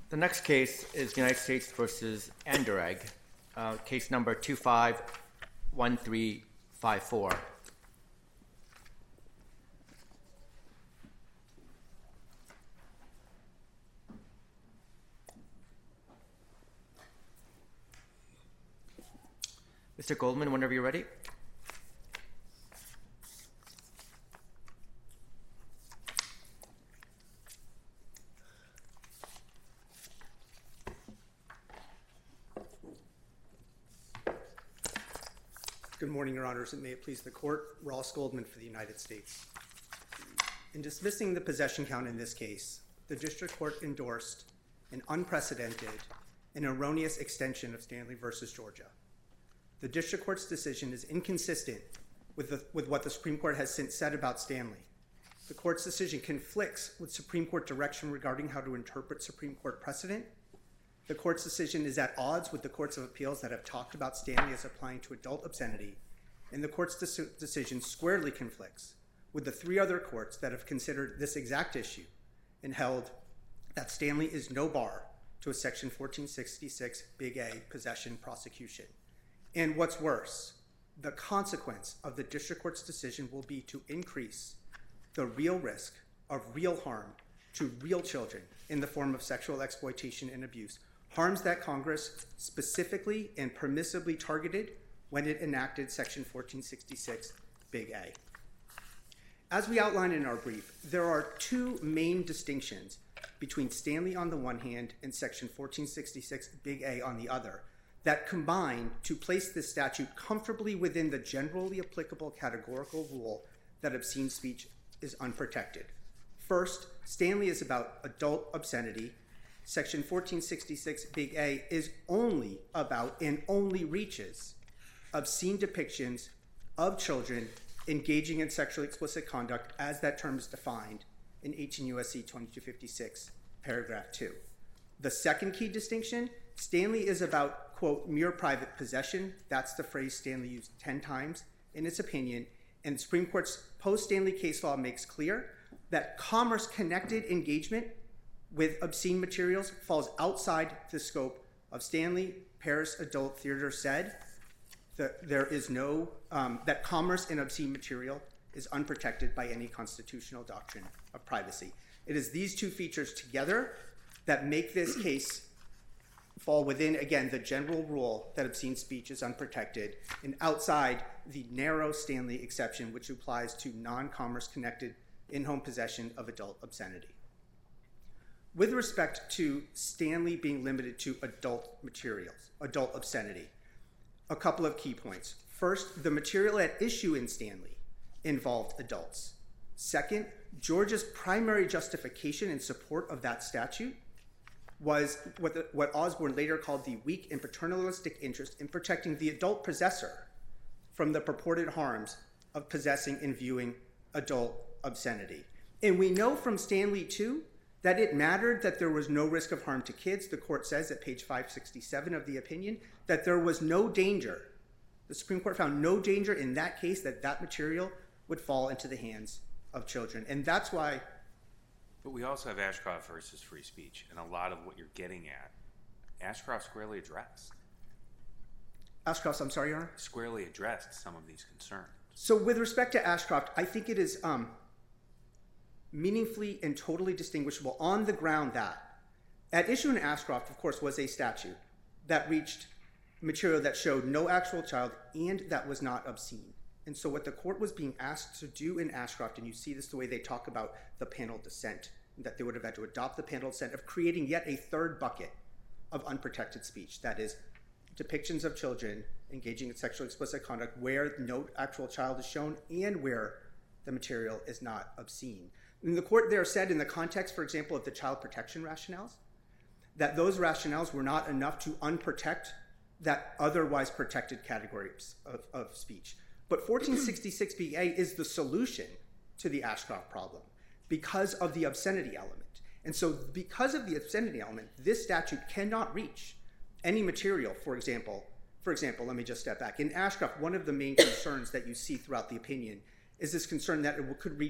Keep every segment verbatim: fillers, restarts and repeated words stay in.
The next case is United States versus Anderegg, uh, case number two five one three five four. Mister Goldman, whenever you're ready. Good morning, Your Honors, and may it please the Court. Ross Goldman for the United States. In dismissing the possession count in this case, the District Court endorsed an unprecedented and erroneous extension of Stanley versus Georgia. The District Court's decision is inconsistent with, the, with what the Supreme Court has since said about Stanley. The Court's decision conflicts with Supreme Court direction regarding how to interpret Supreme Court precedent. The Court's decision is at odds with the courts of appeals that have talked about Stanley as applying to adult obscenity, and the Court's de- decision squarely conflicts with the three other courts that have considered this exact issue and held that Stanley is no bar to a Section fourteen sixty-six Big A possession prosecution. And what's worse, the consequence of the District Court's decision will be to increase the real risk of real harm to real children in the form of sexual exploitation and abuse, harms that Congress specifically and permissibly targeted when it enacted Section fourteen sixty-six Big A. As we outlined in our brief, there are two main distinctions between Stanley on the one hand and Section fourteen sixty-six Big A on the other that combine to place this statute comfortably within the generally applicable categorical rule that obscene speech is unprotected. First, Stanley is about adult obscenity. Section fourteen sixty-six Big A is only about and only reaches obscene depictions of children engaging in sexually explicit conduct as that term is defined in eighteen U S C twenty-two fifty-six, paragraph two. The second key distinction, Stanley is about, quote, mere private possession. That's the phrase Stanley used ten times in its opinion, and the Supreme Court's post-Stanley case law makes clear that commerce-connected engagement with obscene materials falls outside the scope of Stanley. Paris Adult Theater said that there is no, um, that commerce in obscene material is unprotected by any constitutional doctrine of privacy. It is these two features together that make this case fall within, again, the general rule that obscene speech is unprotected and outside the narrow Stanley exception, which applies to non-commerce connected in-home possession of adult obscenity. With respect to Stanley being limited to adult materials, adult obscenity, a couple of key points. First, the material at issue in Stanley involved adults. Second, Georgia's primary justification in support of that statute was what, the, what Osborne later called the weak and paternalistic interest in protecting the adult possessor from the purported harms of possessing and viewing adult obscenity. And we know from Stanley, too, that it mattered that there was no risk of harm to kids. The court says at page five sixty-seven of the opinion that there was no danger. The Supreme Court found no danger in that case that that material would fall into the hands of children. And that's why... But we also have Ashcroft versus free speech, and a lot of what you're getting at, Ashcroft squarely addressed. Ashcroft, I'm sorry, Your Honor? Squarely addressed some of these concerns. So with respect to Ashcroft, I think it is um, meaningfully and totally distinguishable on the ground that at issue in Ashcroft, of course, was a statute that reached material that showed no actual child and that was not obscene. And so what the court was being asked to do in Ashcroft, and you see this the way they talk about the panel dissent, that they would have had to adopt the panel dissent of creating yet a third bucket of unprotected speech, that is depictions of children engaging in sexually explicit conduct where no actual child is shown and where the material is not obscene. And the court there said in the context, for example, of the child protection rationales, that those rationales were not enough to unprotect that otherwise protected categories of, of speech. But fourteen sixty-six B A is the solution to the Ashcroft problem because of the obscenity element. And so because of the obscenity element, this statute cannot reach any material, for example, for example, let me just step back. In Ashcroft, one of the main concerns that you see throughout the opinion is this concern that it could reach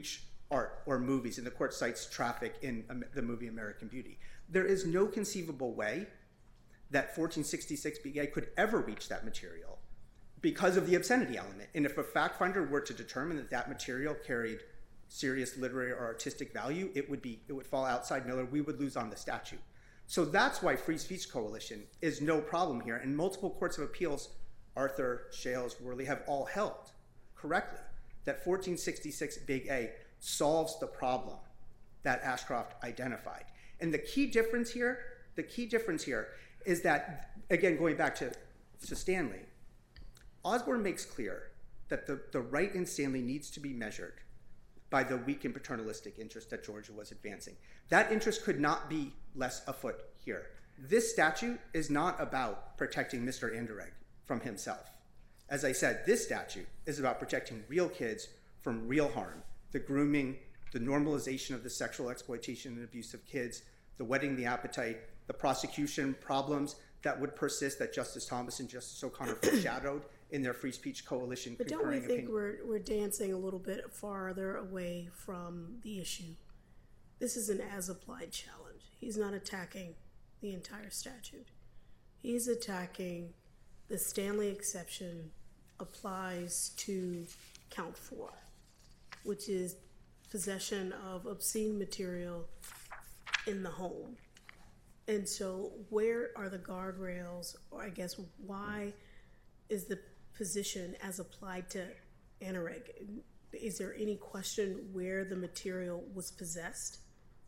art or movies, and the court cites Traffic in um, the movie American Beauty. There is no conceivable way that fourteen sixty-six B A could ever reach that material because of the obscenity element. And if a fact finder were to determine that that material carried serious literary or artistic value, it would be it would fall outside Miller. We would lose on the statute. So that's why Free Speech Coalition is no problem here. And multiple courts of appeals, Arthur, Shales, Worley, have all held correctly that fourteen sixty-six Big A solves the problem that Ashcroft identified. And the key difference here, the key difference here is that, again, going back to, to Stanley, Osborne makes clear that the, the right in Stanley needs to be measured by the weak and paternalistic interest that Georgia was advancing. That interest could not be less afoot here. This statute is not about protecting Mister Anderegg from himself. As I said, this statute is about protecting real kids from real harm, the grooming, the normalization of the sexual exploitation and abuse of kids, the whetting the appetite, the prosecution problems that would persist that Justice Thomas and Justice O'Connor foreshadowed in their Free Speech Coalition. But don't we think opinion. we're, we're dancing a little bit farther away from the issue? This is an as-applied challenge. He's not attacking the entire statute. He's attacking the Stanley exception applies to count four, which is possession of obscene material in the home. And so where are the guardrails, or I guess why is the position as applied to Anderegg? Is there any question where the material was possessed?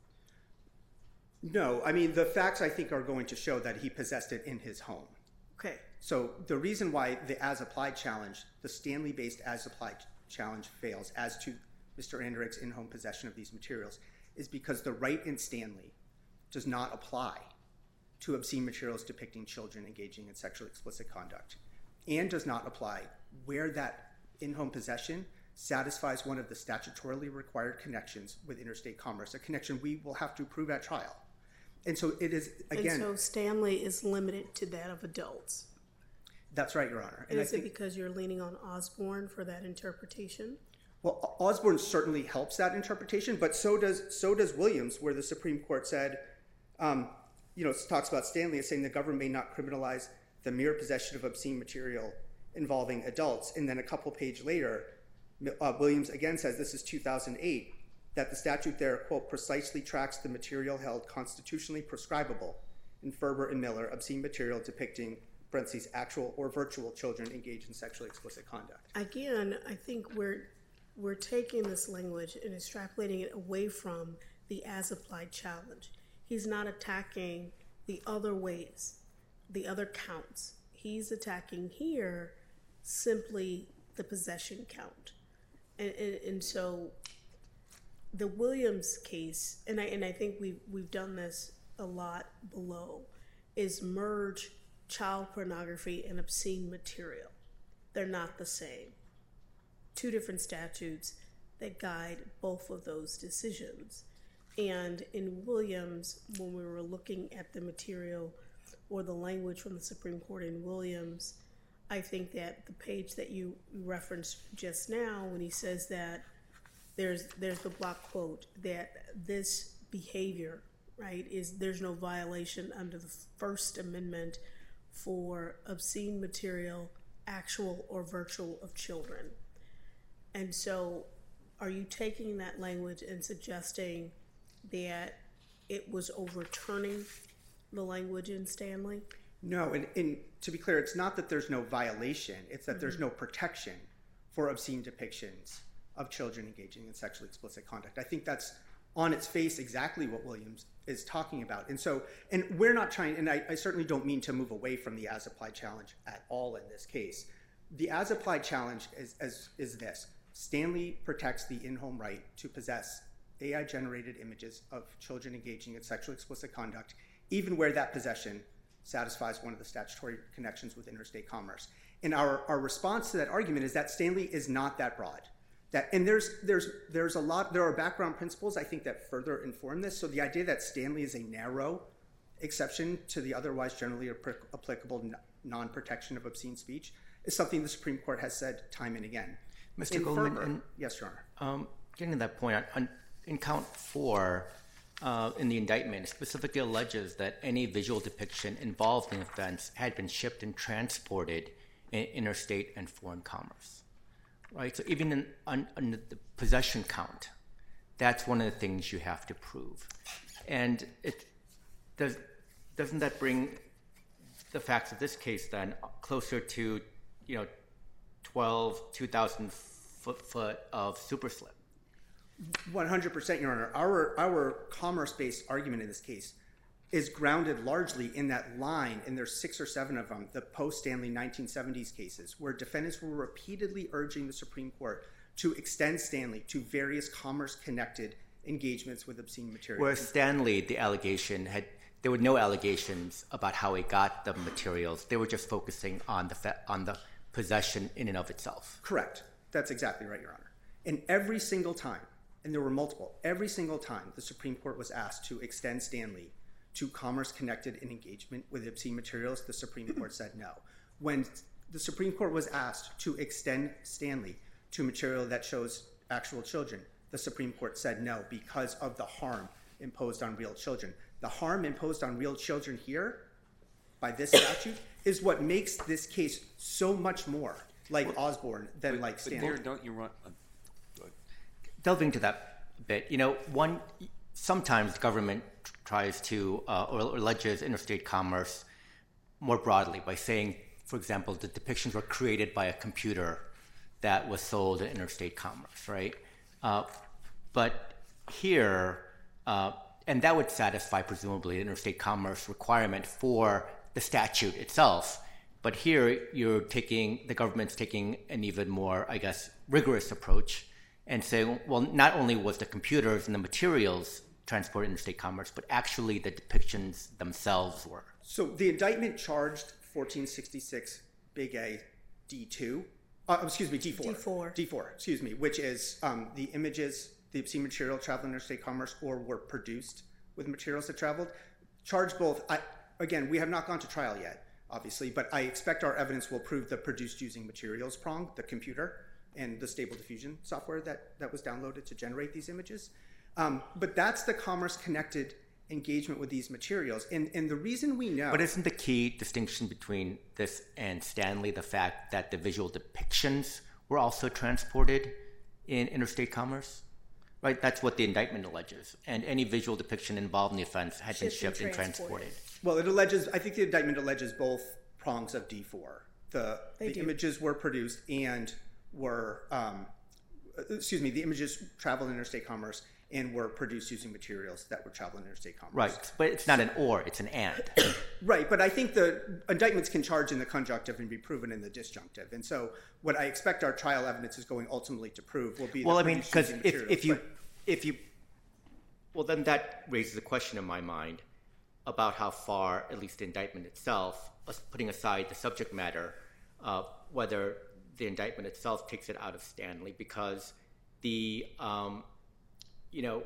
No, I mean, the facts I think are going to show that he possessed it in his home. Okay. So the reason why the as-applied challenge, the Stanley-based as-applied challenge fails as to Mister Anderegg's in-home possession of these materials is because the right in Stanley does not apply to obscene materials depicting children engaging in sexually explicit conduct, and does not apply where that in-home possession satisfies one of the statutorily required connections with interstate commerce, a connection we will have to prove at trial. And so it is, again... And so Stanley is limited to that of adults. That's right, Your Honor. And, and is I think, it because you're leaning on Osborne for that interpretation? Well, Osborne certainly helps that interpretation, but so does so does Williams, where the Supreme Court said, um, you know, talks about Stanley as saying the government may not criminalize the mere possession of obscene material involving adults. And then a couple page later, uh, Williams again says, this is two thousand eight, that the statute there, quote, precisely tracks the material held constitutionally prescribable in Ferber and Miller, obscene material depicting, parentheses, actual or virtual children engaged in sexually explicit conduct. Again, I think we're we're taking this language and extrapolating it away from the as-applied challenge. He's not attacking the other ways, the other counts. He's attacking here simply the possession count. And, and, and so the Williams case, and I and I think we've, we've done this a lot below, is merge child pornography and obscene material. They're not the same. Two different statutes that guide both of those decisions. And in Williams, when we were looking at the material or the language from the Supreme Court in Williams, I think that the page that you referenced just now, when he says that there's there's the block quote, that this behavior, right, is there's no violation under the First Amendment for obscene material, actual or virtual, of children. And so are you taking that language and suggesting that it was overturning the language in Stanley? No, and, and to be clear, it's not that there's no violation, it's that mm-hmm. there's no protection for obscene depictions of children engaging in sexually explicit conduct. I think that's on its face exactly what Williams is talking about. And so, and we're not trying, and I, I certainly don't mean to move away from the as-applied challenge at all in this case. The as-applied challenge is, is, is this. Stanley protects the in-home right to possess A I-generated images of children engaging in sexually explicit conduct, even where that possession satisfies one of the statutory connections with interstate commerce. And our, our response to that argument is that Stanley is not that broad. That, and there's there's there's a lot there are background principles I think that further inform this. So the idea that Stanley is a narrow exception to the otherwise generally applicable non-protection of obscene speech is something the Supreme Court has said time and again. Mister In Goldman, Ferber, and, yes, Your Honor. Um, getting to that point, on, on, in count four uh, in the indictment, it specifically alleges that any visual depiction involved in the offense had been shipped and transported in interstate and foreign commerce. Right? So even in, on, on the possession count, that's one of the things you have to prove. And it does, doesn't that bring the facts of this case then closer to, you know, twelve, two thousand foot, foot of super slip? one hundred percent, Your Honor. Our, our commerce-based argument in this case is grounded largely in that line, and there's six or seven of them, the post-Stanley nineteen seventies cases, where defendants were repeatedly urging the Supreme Court to extend Stanley to various commerce-connected engagements with obscene materials. Whereas Stanley, the allegation had, there were no allegations about how he got the materials. They were just focusing on the fa- on the possession in and of itself. Correct. That's exactly right, Your Honor. And every single time, and there were multiple, every single time the Supreme Court was asked to extend Stanley to commerce-connected in engagement with obscene materials, the Supreme Court said no. When the Supreme Court was asked to extend Stanley to material that shows actual children, the Supreme Court said no because of the harm imposed on real children. The harm imposed on real children here by this statute is what makes this case so much more like Osborne than But, like but Stanley. there, don't you run? Uh, go ahead. Delving to that a bit, you know, one sometimes the government tries to uh, or alleges interstate commerce more broadly by saying, for example, the depictions were created by a computer that was sold in interstate commerce, right? Uh, but here, uh, and that would satisfy presumably the interstate commerce requirement for the statute itself. But here, you're taking the government's taking an even more, I guess, rigorous approach and saying, well, not only was the computers and the materials transported interstate commerce, but actually the depictions themselves were. So the indictment charged fourteen sixty-six Big A D two, uh, excuse me, D four. D four. D four, excuse me, which is um, the images, the obscene material traveled in interstate commerce or were produced with materials that traveled. Charged both. I, again, we have not gone to trial yet, obviously, but I expect our evidence will prove the produced using materials prong, the computer, and the Stable Diffusion software that, that was downloaded to generate these images. Um, but that's the commerce-connected engagement with these materials. And, and the reason we know... But isn't the key distinction between this and Stanley the fact that the visual depictions were also transported in interstate commerce? Right? That's what the indictment alleges. And any visual depiction involved in the offense had been Shipped shipped and and transported. Well, it alleges, I think the indictment alleges both prongs of D four. The, They the do. images were produced and were, um, excuse me, the images traveled in interstate commerce and were produced using materials that were traveling in interstate commerce. Right. But it's not an or, it's an and. Right, but I think the indictments can charge in the conjunctive and be proven in the disjunctive. And so what I expect our trial evidence is going ultimately to prove will be Well, the I mean, produced because using if, materials, if you, but- if you, well, then that raises a question in my mind about how far, at least the indictment itself, us putting aside the subject matter, uh, whether the indictment itself takes it out of Stanley, because the, um, you know,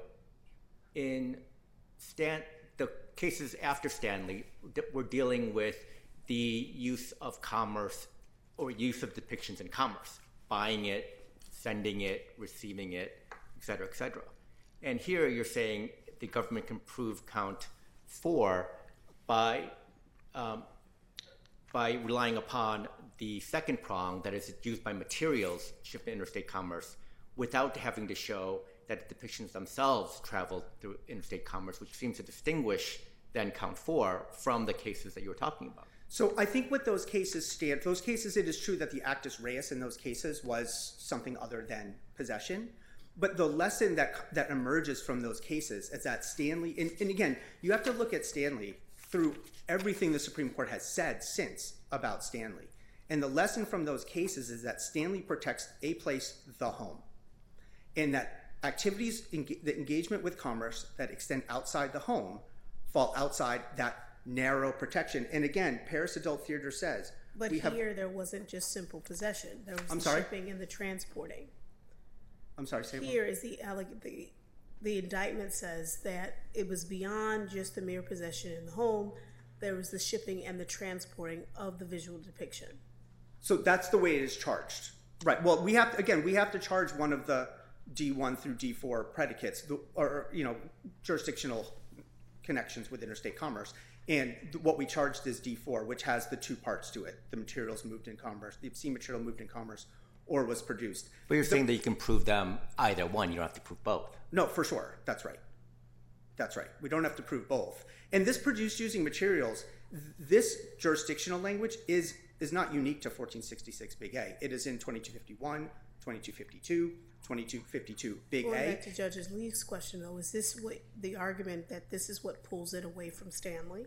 in Stan, the cases after Stanley, we're dealing with the use of commerce or use of depictions in commerce, buying it, sending it, receiving it, et cetera, et cetera. And here you're saying the government can prove count four by um, by relying upon the second prong, that is used by materials shipped to interstate commerce, without having to show that the depictions themselves traveled through interstate commerce, which seems to distinguish then count four from the cases that you were talking about. So I think what those cases stand, those cases, it is true that the actus reus in those cases was something other than possession. But the lesson that that emerges from those cases is that Stanley, and, and again, you have to look at Stanley through everything the Supreme Court has said since about Stanley. And the lesson from those cases is that Stanley protects a place, the home, and that activities, the engagement with commerce that extend outside the home fall outside that narrow protection. And again, Paris Adult Theater says, But we have, here there wasn't just simple possession. There was I'm the sorry? shipping and the transporting. I'm sorry, say it Here is the, alleg- the the indictment says that it was beyond just the mere possession in the home. There was the shipping and the transporting of the visual depiction. So that's the way it is charged. Right. Well, we have to, again, we have to charge one of the D one through D four predicates, or, you know, jurisdictional connections with interstate commerce. And what we charged is D four, which has the two parts to it: the materials moved in commerce, the obscene material moved in commerce, or was produced. But you're so, saying that you can prove them either one. You don't have to prove both. No, for sure. That's right. That's right. We don't have to prove both. And this produced using materials, this jurisdictional language is is not unique to fourteen sixty-six Big A. It is in twenty-two fifty-one, twenty-two fifty-two, twenty-two fifty-two Big Going A. back to Judge Lee's question, though, is this what the argument that this is what pulls it away from Stanley?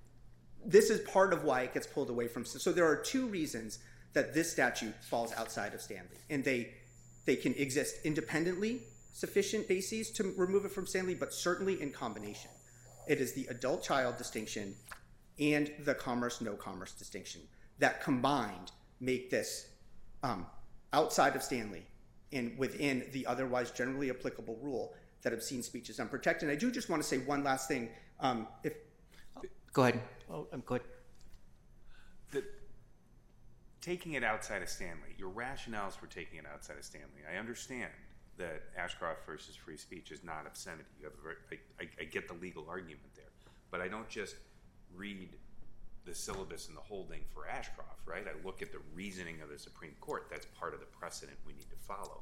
This is part of why it gets pulled away from. So there are two reasons that this statute falls outside of Stanley, and they they can exist independently, sufficient bases to remove it from Stanley, but certainly in combination. It is the adult-child distinction and the commerce-no commerce distinction that combined make this um, outside of Stanley and within the otherwise generally applicable rule that obscene speech is unprotected. And I do just want to say one last thing. Um, if Go ahead. Oh, I'm good. The, taking it outside of Stanley, your rationales for taking it outside of Stanley, I understand that Ashcroft versus free speech is not obscenity. You have a very, I, I, I get the legal argument there, but I don't just read the syllabus and the holding for Ashcroft, right? I look at the reasoning of the Supreme Court. That's part of the precedent we need to follow.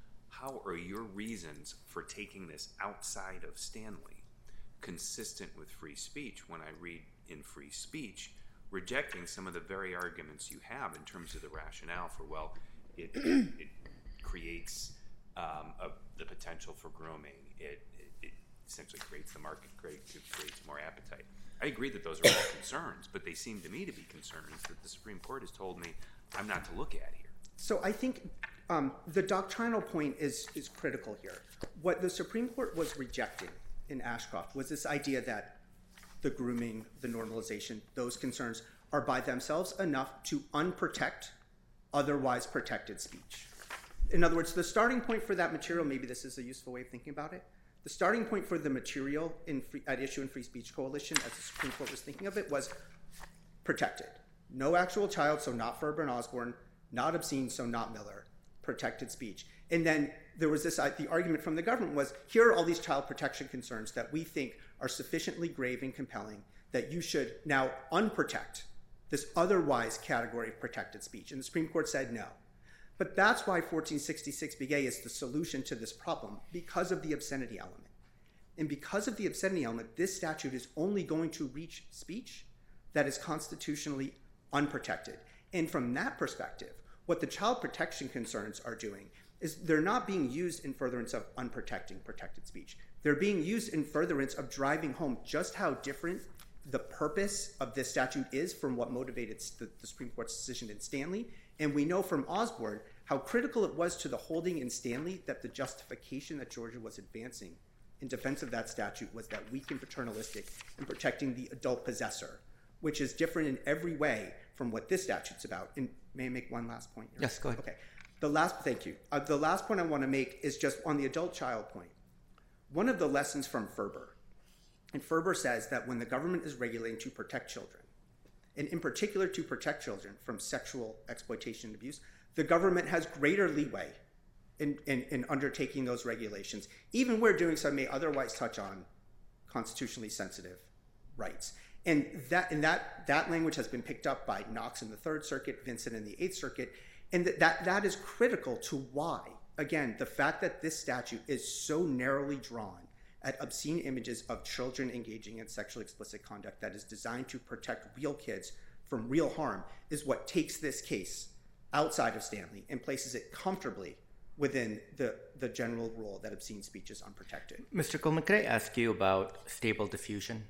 How are your reasons for taking this outside of Stanley consistent with free speech when I read in free speech rejecting some of the very arguments you have in terms of the rationale for, well, it, it creates um, a, the potential for grooming. It, it, it essentially creates the market, creates, creates more appetite. I agree that those are all concerns, but they seem to me to be concerns that the Supreme Court has told me I'm not to look at here. So I think um, the doctrinal point is, is critical here. What the Supreme Court was rejecting in Ashcroft was this idea that the grooming, the normalization, those concerns are by themselves enough to unprotect otherwise protected speech. In other words, the starting point for that material, maybe this is a useful way of thinking about it, the starting point for the material in free, at issue in Free Speech Coalition, as the Supreme Court was thinking of it, was protected. No actual child, so not Ferber and Osborne, not obscene, so not Miller, protected speech. And then there was this, the argument from the government was, here are all these child protection concerns that we think are sufficiently grave and compelling that you should now unprotect this otherwise category of protected speech. And the Supreme Court said no. But that's why fourteen sixty-six Big A is the solution to this problem, because of the obscenity element. And because of the obscenity element, this statute is only going to reach speech that is constitutionally unprotected. And from that perspective, what the child protection concerns are doing is they're not being used in furtherance of unprotecting protected speech. They're being used in furtherance of driving home just how different the purpose of this statute is from what motivated the, the Supreme Court's decision in Stanley. And we know from Osborne how critical it was to the holding in Stanley that the justification that Georgia was advancing in defense of that statute was that weak and paternalistic in protecting the adult possessor, which is different in every way from what this statute's about. And may I make one last point here? Yes, go ahead. Okay. The last, thank you. Uh, the last point I want to make is just on the adult-child point. One of the lessons from Ferber, and Ferber says that when the government is regulating to protect children, and in particular to protect children from sexual exploitation and abuse, the government has greater leeway in, in, in undertaking those regulations, even where doing so may otherwise touch on constitutionally sensitive rights. And that and that that language has been picked up by Knox in the Third Circuit, Vincent in the Eighth Circuit, and that, that that is critical to why, again, the fact that this statute is so narrowly drawn at obscene images of children engaging in sexually explicit conduct that is designed to protect real kids from real harm is what takes this case outside of Stanley and places it comfortably within the, the general rule that obscene speech is unprotected. Mister Goldman, can I ask you about stable diffusion?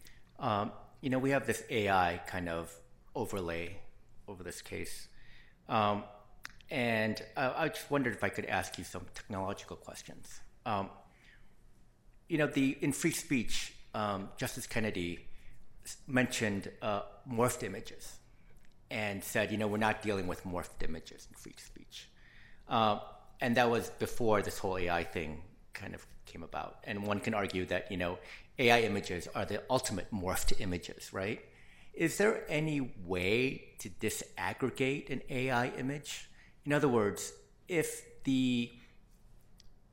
Um, you know, we have this A I kind of overlay over this case. Um, and uh, I just wondered if I could ask you some technological questions. Um, you know, the in free speech, um, Justice Kennedy mentioned uh, morphed images and said, you know, we're not dealing with morphed images in free speech. Uh, and that was before this whole A I thing kind of came about. And one can argue that, you know, A I images are the ultimate morphed images, right? Is there any way to disaggregate an A I image? In other words, if the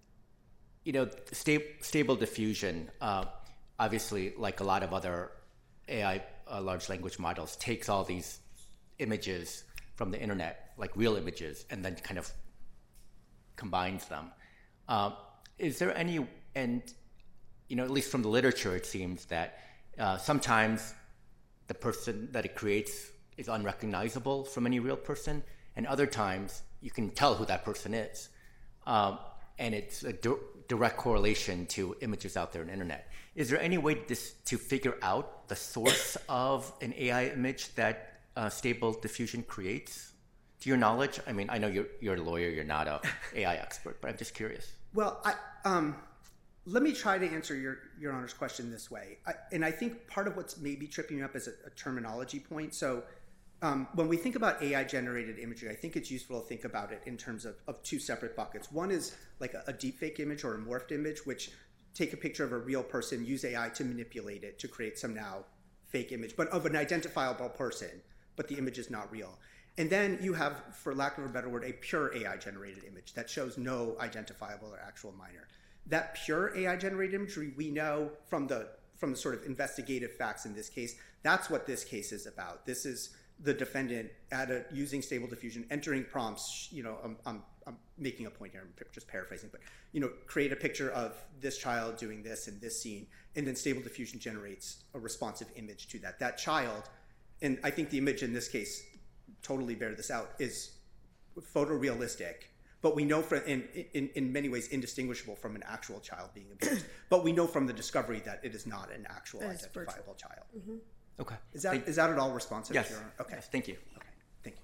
you know, sta- stable diffusion, uh, obviously, like a lot of other A I uh, large language models, takes all these images from the internet, like real images, and then kind of combines them. Um, is there any, and you know, at least from the literature, it seems that uh, sometimes the person that it creates is unrecognizable from any real person, and other times you can tell who that person is. Um, and it's a di- direct correlation to images out there on the internet. Is there any way this, to figure out the source of an A I image that uh, stable diffusion creates? To your knowledge? I mean, I know you're, you're a lawyer, you're not a A I expert, but I'm just curious. Well, I, um, let me try to answer your, your Honor's question this way. I, and I think part of what's maybe tripping me up is a, a terminology point. So um, when we think about A I-generated imagery, I think it's useful to think about it in terms of, of two separate buckets. One is like a, a deepfake image or a morphed image, which take a picture of a real person, use A I to manipulate it to create some now fake image, but of an identifiable person, but the image is not real. And then you have, for lack of a better word, a pure A I-generated image that shows no identifiable or actual minor. That pure A I-generated imagery, we know from the from the sort of investigative facts in this case, that's what this case is about. This is the defendant at a, using Stable Diffusion, entering prompts. You know, I'm, I'm, I'm making a point here. I'm just paraphrasing, but you know, create a picture of this child doing this in this scene, and then Stable Diffusion generates a responsive image to that. That child, and I think the image in this case totally bear this out, is photorealistic, but we know from in, in in many ways indistinguishable from an actual child being abused. But we know from the discovery that it is not an actual That is identifiable virtual. child. Mm-hmm. Okay. Is that Thank- is that at all responsive? Yes. Your Honor? Okay. Yes, thank you. Okay. Thank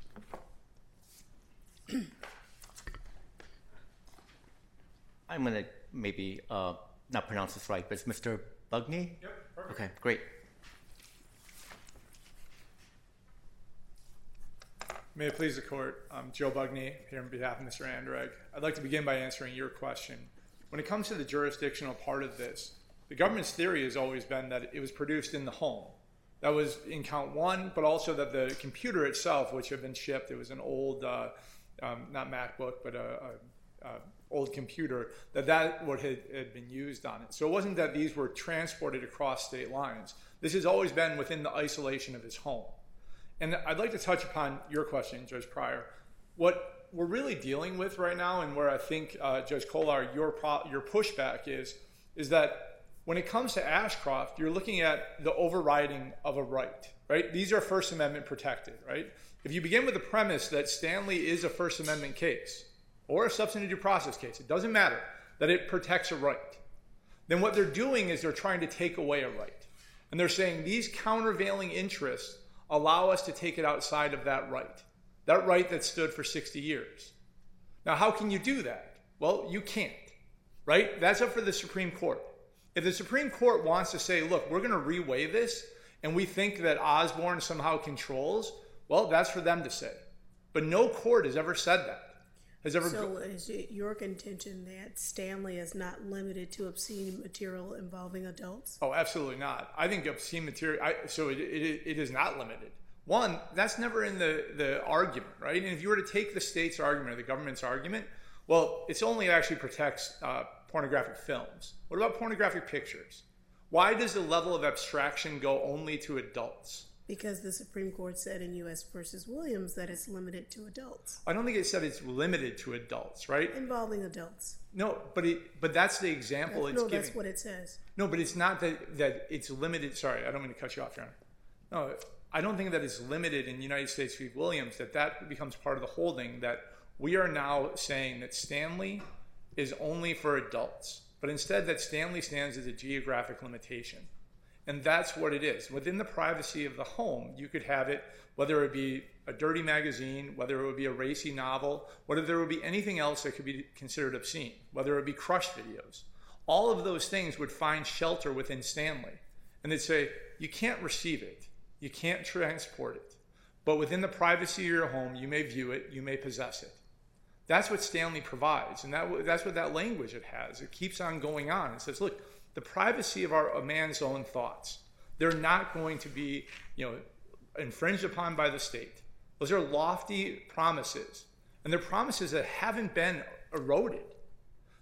you. I'm going to maybe uh, not pronounce this right, but it's Mister Bugney? Yep, perfect. Okay, great. May it please the court, I'm Joe Bugney here on behalf of Mister Anderegg. I'd like to begin by answering your question. When it comes to the jurisdictional part of this, the government's theory has always been that it was produced in the home. That was in count one, but also that the computer itself, which had been shipped, it was an old, uh, um, not MacBook, but a, a, a old computer, that that what had, had been used on it. So it wasn't that these were transported across state lines. This has always been within the isolation of his home. And I'd like to touch upon your question, Judge Pryor. What we're really dealing with right now, and where I think, uh, Judge Kolar, your pro- your pushback is, is that when it comes to Ashcroft, you're looking at the overriding of a right, right? These are First Amendment protected, right? If you begin with the premise that Stanley is a First Amendment case or a substantive due process case, it doesn't matter, that it protects a right, then what they're doing is they're trying to take away a right. And they're saying these countervailing interests allow us to take it outside of that right, that right that stood for sixty years. Now, how can you do that? Well, you can't, right? That's up for the Supreme Court. If the Supreme Court wants to say, look, we're going to reweigh this, and we think that Osborne somehow controls, well, that's for them to say. But no court has ever said that. Has ever. So is it your contention that Stanley is not limited to obscene material involving adults? Oh, absolutely not. I think obscene material, I, so it, it, it is not limited. One, that's never in the, the argument, right? And if you were to take the state's argument or the government's argument, well, it's only actually protects uh, pornographic films. What about pornographic pictures? Why does the level of abstraction go only to adults? Because the Supreme Court said in U S versus Williams that it's limited to adults. I don't think it said it's limited to adults, right? Involving adults. No, but it, but that's the example That's, it's no, giving. that's what it says. No, but it's not that, that it's limited. Sorry, I don't mean to cut you off, Your Honor. No, I don't think that it's limited in United States v. Williams, that that becomes part of the holding, that we are now saying that Stanley is only for adults, but instead that Stanley stands as a geographic limitation. And that's what it is. Within the privacy of the home, you could have it, whether it be a dirty magazine, whether it would be a racy novel, whether there would be anything else that could be considered obscene, whether it would be crush videos. All of those things would find shelter within Stanley. And they'd say, you can't receive it. You can't transport it. But within the privacy of your home, you may view it, you may possess it. That's what Stanley provides. And that, that's what that language it has. It keeps on going on. It says, look, the privacy of our, a man's own thoughts, they're not going to be, you know, infringed upon by the state. Those are lofty promises. And they're promises that haven't been eroded.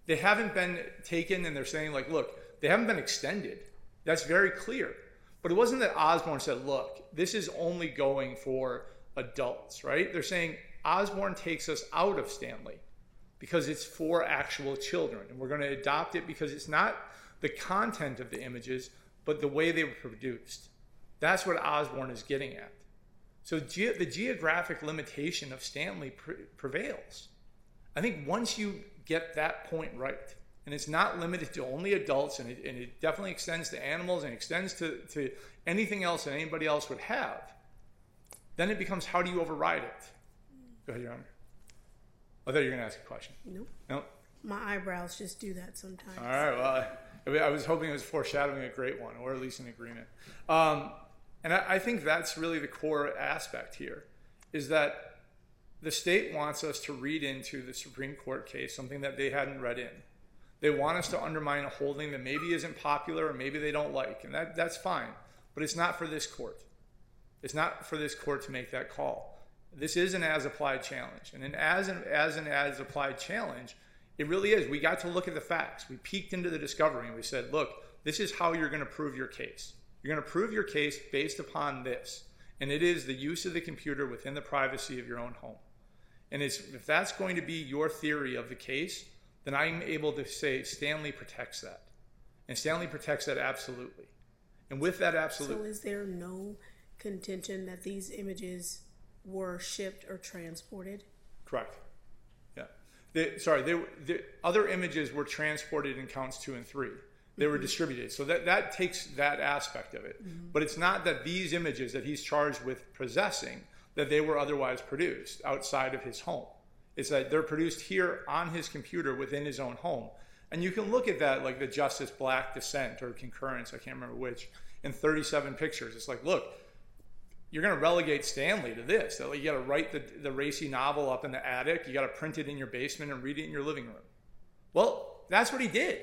They haven't been taken, and they're saying, like, look, they haven't been extended. That's very clear. But it wasn't that Osborne said, look, this is only going for adults, right? They're saying Osborne takes us out of Stanley because it's for actual children. And we're going to adopt it because it's not the content of the images, but the way they were produced. That's what Osborne is getting at. So ge- the geographic limitation of Stanley pre- prevails. I think once you get that point right, and it's not limited to only adults, and it, and it definitely extends to animals and extends to, to anything else that anybody else would have, then it becomes, how do you override it? Go ahead, Your Honor. I thought you were going to ask a question. Nope. No? My eyebrows just do that sometimes. All right, well, I, I was hoping it was foreshadowing a great one, or at least an agreement. Um, and I, I think that's really the core aspect here, is that the state wants us to read into the Supreme Court case something that they hadn't read in. They want us to undermine a holding that maybe isn't popular or maybe they don't like, and that, that's fine. But it's not for this court. It's not for this court to make that call. This is an as-applied challenge. And an as an as an as-applied challenge, it really is. We got to look at the facts. We peeked into the discovery and we said, look, this is how you're going to prove your case. You're going to prove your case based upon this. And it is the use of the computer within the privacy of your own home. And it's, if that's going to be your theory of the case, then I'm able to say Stanley protects that. And Stanley protects that absolutely. And with that absolute... So is there no contention that these images were shipped or transported? Correct. Yeah. They, sorry, they, the other images were transported in counts two and three. They were distributed. So that, that takes that aspect of it. Mm-hmm. But it's not that these images that he's charged with possessing, that they were otherwise produced outside of his home. It's that they're produced here on his computer within his own home. And you can look at that like the Justice Black dissent or concurrence, I can't remember which, in thirty-seven pictures. It's like, look, you're going to relegate Stanley to this. That, like, you got to write the, the racy novel up in the attic. You got to print it in your basement and read it in your living room. Well, that's what he did.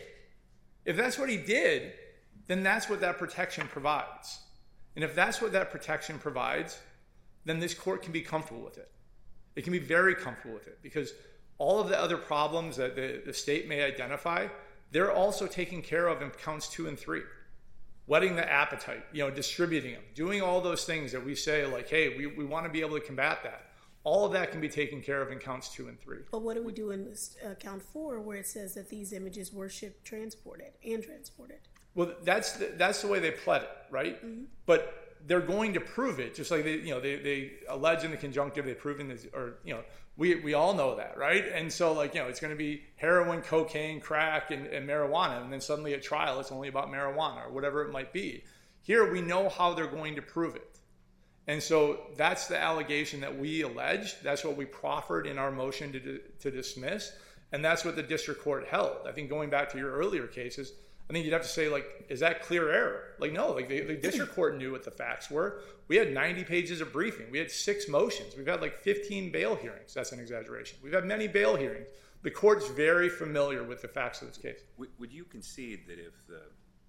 If that's what he did, then that's what that protection provides. And if that's what that protection provides, then this court can be comfortable with it. It can be very comfortable with it because all of the other problems that the, the state may identify, they're also taken care of in counts two and three. Whetting the appetite, you know, distributing them, doing all those things that we say like, hey, we, we want to be able to combat that. All of that can be taken care of in counts two and three. But what do we do in this, uh, count four where it says that these images were shipped, transported, and transported? Well, that's the, that's the way they pled it, right? Mm-hmm. But they're going to prove it, just like they, you know, they, they allege in the conjunctive, they prove in this, or, you know, we we all know that, right? And so, like, you know, it's going to be heroin, cocaine, crack, and, and marijuana, and then suddenly at trial, it's only about marijuana or whatever it might be. Here, we know how they're going to prove it. And so that's the allegation that we allege. That's what we proffered in our motion to, to dismiss. And that's what the district court held. I think going back to your earlier cases, I think you'd have to say, like, is that clear error? Like, no, like the, the district court knew what the facts were. We had ninety pages of briefing. We had six motions. We've had like fifteen bail hearings. That's an exaggeration. We've had many bail hearings. The court's very familiar with the facts of this case. Would, would you concede that if the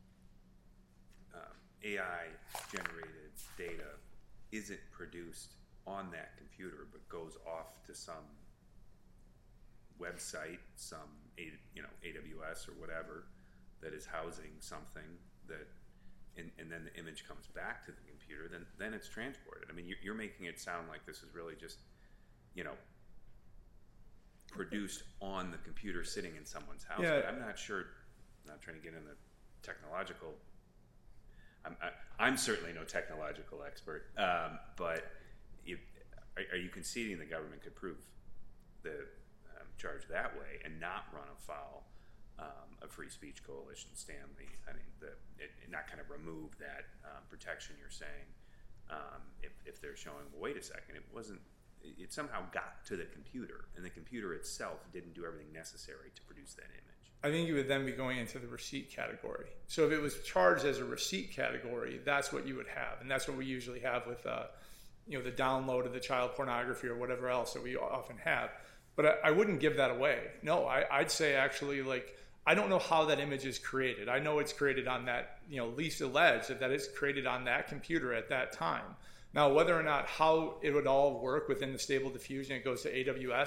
um, A I-generated data isn't produced on that computer but goes off to some website, some you know A W S or whatever, that is housing something that, and, and then the image comes back to the computer, then then it's transported. I mean, you're, you're making it sound like this is really just, you know, produced on the computer sitting in someone's house. Yeah. But I'm not sure, I'm not trying to get in the technological, I'm, I, I'm certainly no technological expert, um, but if, are, are you conceding the government could prove the um, charge that way and not run afoul Um, a free speech coalition, Stanley? I mean, the, it, it not kind of remove that um, protection you're saying um, if, if they're showing, well, wait a second, it wasn't, it, it somehow got to the computer and the computer itself didn't do everything necessary to produce that image. I think you would then be going into the receipt category. So if it was charged as a receipt category, that's what you would have. And that's what we usually have with, uh, you know, the download of the child pornography or whatever else that we often have. But I, I wouldn't give that away. No, I, I'd say actually, like, I don't know how that image is created. I know it's created on that, you know, least alleged that, that it's created on that computer at that time. Now, whether or not how it would all work within the Stable Diffusion, it goes to A W S,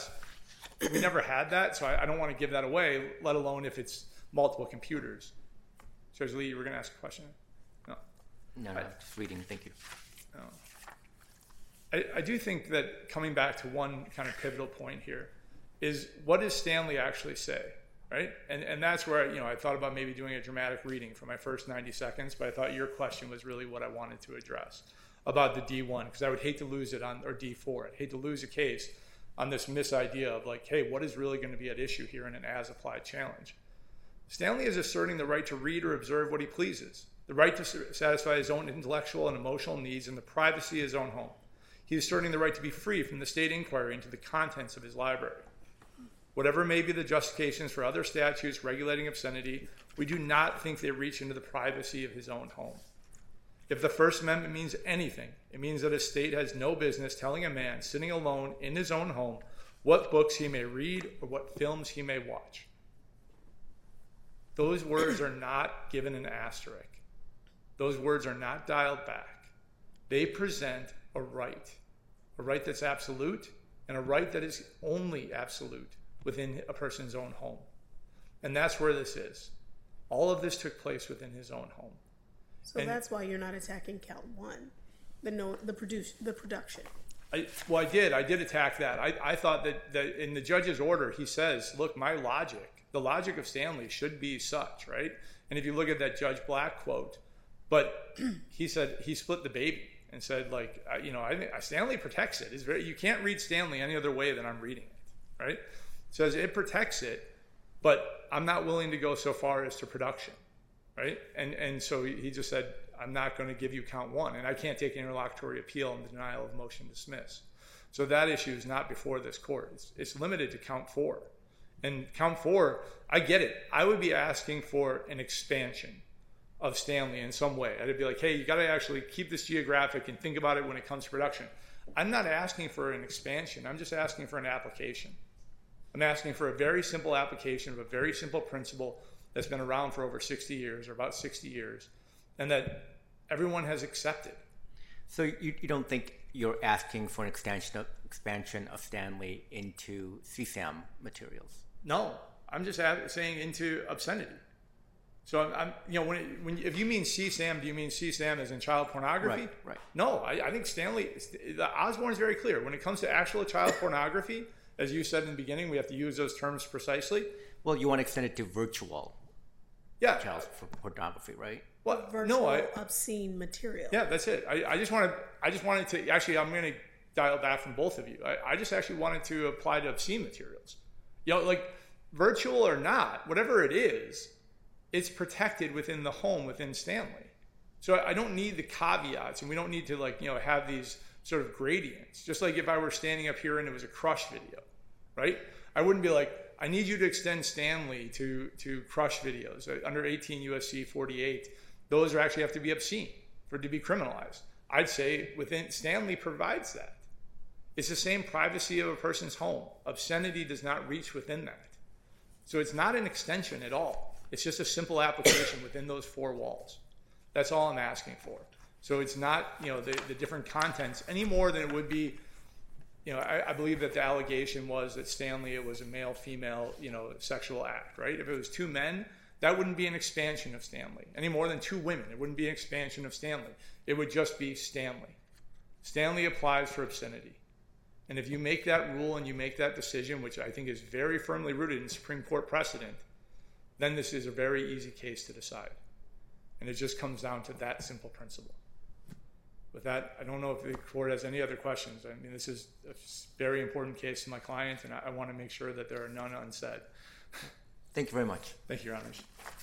We never had that, so I, I don't want to give that away, let alone if it's multiple computers. Judge Lee, you were going to ask a question? No. No, no, just reading. Thank you. No. I, I do think that coming back to one kind of pivotal point here is, what does Stanley actually say, right? And and that's where, you know, I thought about maybe doing a dramatic reading for my first ninety seconds, but I thought your question was really what I wanted to address about the D one, because I would hate to lose it on, or D four. I'd hate to lose a case on this misidea of like, hey, what is really going to be at issue here in an as-applied challenge? Stanley is asserting the right to read or observe what he pleases, the right to satisfy his own intellectual and emotional needs in the privacy of his own home. He is asserting the right to be free from the state inquiry into the contents of his library. Whatever may be the justifications for other statutes regulating obscenity, we do not think they reach into the privacy of his own home. If the First Amendment means anything, it means that a state has no business telling a man sitting alone in his own home what books he may read or what films he may watch. Those words are not given an asterisk. Those words are not dialed back. They present a right, a right that's absolute and a right that is only absolute within a person's own home. And that's where this is. All of this took place within his own home. So And- that's why you're not attacking count one, the no, the produce, the production. I, well, I did. I did attack that. I, I thought that, that in the judge's order, he says, look, my logic, the logic of Stanley should be such, right? And if you look at that Judge Black quote, but he said he split the baby and said, like, I, you know, I think Stanley protects it. It's very, you can't read Stanley any other way than I'm reading it, right? It says it protects it, but I'm not willing to go so far as to production, right? And and so he just said, I'm not going to give you count one, and I can't take an interlocutory appeal in the denial of motion to dismiss. So that issue is not before this court. It's, it's limited to count four. And count four, I get it. I would be asking for an expansion of Stanley in some way. I'd be like, hey, you got to actually keep this geographic and think about it when it comes to production. I'm not asking for an expansion. I'm just asking for an application. I'm asking for a very simple application of a very simple principle that's been around for over sixty years, or about sixty years, and that everyone has accepted. So you, you don't think you're asking for an extension of, expansion of Stanley into C SAM materials? No, I'm just add, saying into obscenity. So I'm, I'm you know, when, it, when if you mean C SAM, do you mean C SAM as in child pornography? Right, right. No, I, I think Stanley, the Osborne is very clear. When it comes to actual child pornography, as you said in the beginning, we have to use those terms precisely. Well, you want to extend it to virtual Yeah. child pornography, right? Well, Virtual no, I, obscene material. yeah, that's it. I, I just want to, I just wanted to, actually, I'm going to dial back from both of you. I, I just actually wanted to apply to obscene materials. You know, like virtual or not, whatever it is, it's protected within the home, within Stanley. So I don't need the caveats, and we don't need to, like, you know, have these sort of gradients. Just like if I were standing up here and it was a Crush video, right? I wouldn't be like, I need you to extend Stanley to, to Crush videos. Under eighteen U S C forty-eight, those are actually have to be obscene for it to be criminalized. I'd say within Stanley provides that. It's the same privacy of a person's home. Obscenity does not reach within that. So it's not an extension at all. It's just a simple application within those four walls. That's all I'm asking for. So it's not, you know, the, the different contents any more than it would be, you know, I, I believe that the allegation was that Stanley, it was a male-female, you know, sexual act, right? If it was two men, that wouldn't be an expansion of Stanley. Any more than two women, it wouldn't be an expansion of Stanley. It would just be Stanley. Stanley applies for obscenity. And if you make that rule and you make that decision, which I think is very firmly rooted in Supreme Court precedent, then this is a very easy case to decide. And it just comes down to that simple principle. With that, I don't know if the court has any other questions. I mean, this is a very important case to my client, and I, I want to make sure that there are none unsaid. Thank you very much. Thank you, Your Honors.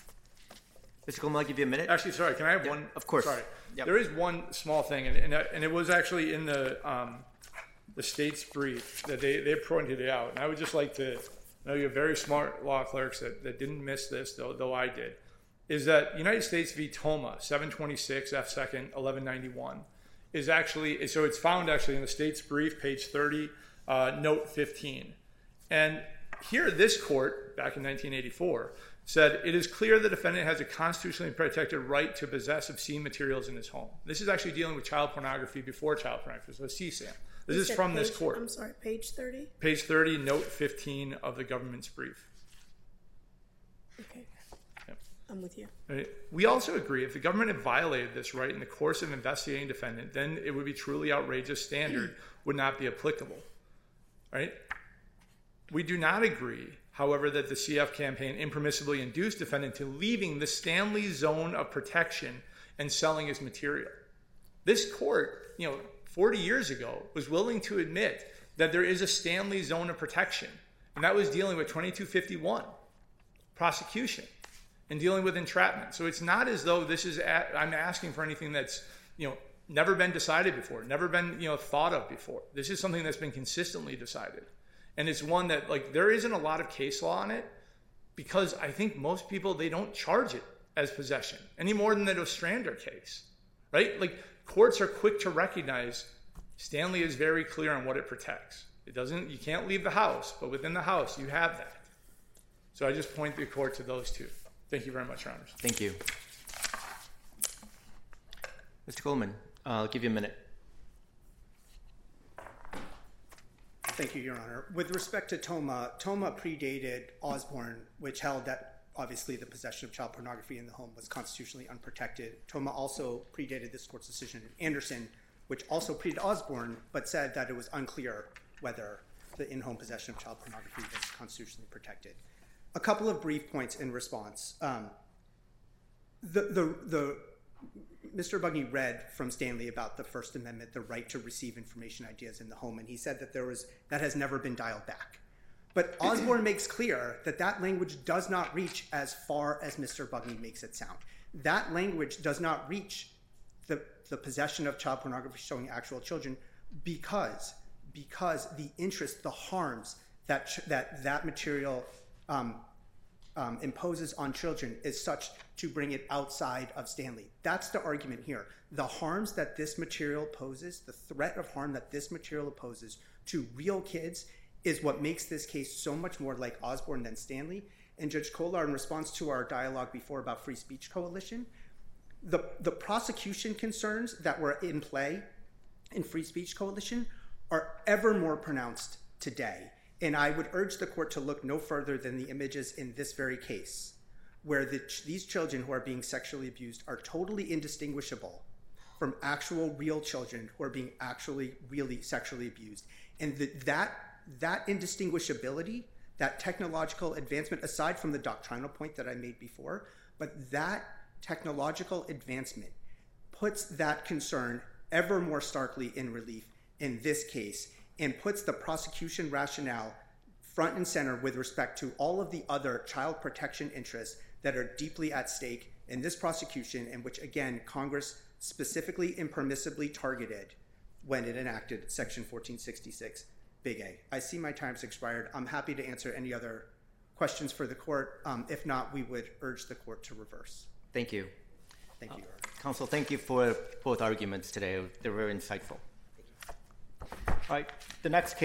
Mister Coleman, I'll give you a minute. Actually, sorry, can I have Yep, one? of course. Sorry. Yep. There is one small thing, and, and, and it was actually in the um, the state's brief that they, they pointed it out. And I would just like to, I know you have very smart law clerks that, that didn't miss this, though, though I did, is that United States v. Toma, seven twenty-six F second, eleven ninety-one, is actually, so it's found actually in the state's brief, page thirty, uh, note fifteen. And here, this court, back in nineteen eighty-four, said, it is clear the defendant has a constitutionally protected right to possess obscene materials in his home. This is actually dealing with child pornography before child pornography, so C SAM. This You is said from this page- court. I'm sorry, page thirty? Page thirty, note fifteen of the government's brief. Okay. Yep. I'm with you. Right. We also agree if the government had violated this right in the course of investigating defendant, then it would be truly outrageous standard would not be applicable. Right? We do not agree, however, that the C F campaign impermissibly induced defendant to leaving the Stanley zone of protection and selling his material. This court, you know, forty years ago was willing to admit that there is a Stanley zone of protection, and that was dealing with twenty-two fifty-one prosecution and dealing with entrapment. So it's not as though this is at, I'm asking for anything that's, you know, never been decided before, never been, you know, thought of before. This is something that's been consistently decided. And it's one that, like, there isn't a lot of case law on it because I think most people, they don't charge it as possession any more than the Ostrander case, right? Like, courts are quick to recognize Stanley is very clear on what it protects. It doesn't, you can't leave the house, but within the house, you have that. So I just point the court to those two. Thank you very much, Your Honors. Thank you. Mister Goldman, uh, I'll give you a minute. Thank you, Your Honor. With respect to Toma, Toma predated Osborne, which held that obviously the possession of child pornography in the home was constitutionally unprotected. Toma also predated this court's decision in Anderson, which also predated Osborne, but said that it was unclear whether the in-home possession of child pornography was constitutionally protected. A couple of brief points in response. Um, the, the, the, Mister Bugney read from Stanley about the First Amendment, the right to receive information ideas in the home, and he said that there was that has never been dialed back. But Osborne makes clear that that language does not reach as far as Mister Bugney makes it sound. That language does not reach the, the possession of child pornography showing actual children because, because the interest, the harms that ch- that, that material um, Um, imposes on children is such to bring it outside of Stanley. That's the argument here. The harms that this material poses, the threat of harm that this material poses to real kids is what makes this case so much more like Osborne than Stanley. And Judge Kolar, in response to our dialogue before about Free Speech Coalition, the, the prosecution concerns that were in play in Free Speech Coalition are ever more pronounced today. And I would urge the court to look no further than the images in this very case, where the, these children who are being sexually abused are totally indistinguishable from actual real children who are being actually really sexually abused. And the, that, that indistinguishability, that technological advancement, aside from the doctrinal point that I made before, but that technological advancement puts that concern ever more starkly in relief in this case, and puts the prosecution rationale front and center with respect to all of the other child protection interests that are deeply at stake in this prosecution, and which, again, Congress specifically impermissibly targeted when it enacted Section fourteen sixty-six, Big A. I see my time's expired. I'm happy to answer any other questions for the court. Um, if not, we would urge the court to reverse. Thank you. Thank you, Your Honor. Uh, Counsel, thank you for both arguments today. They were very insightful. All right, the next case.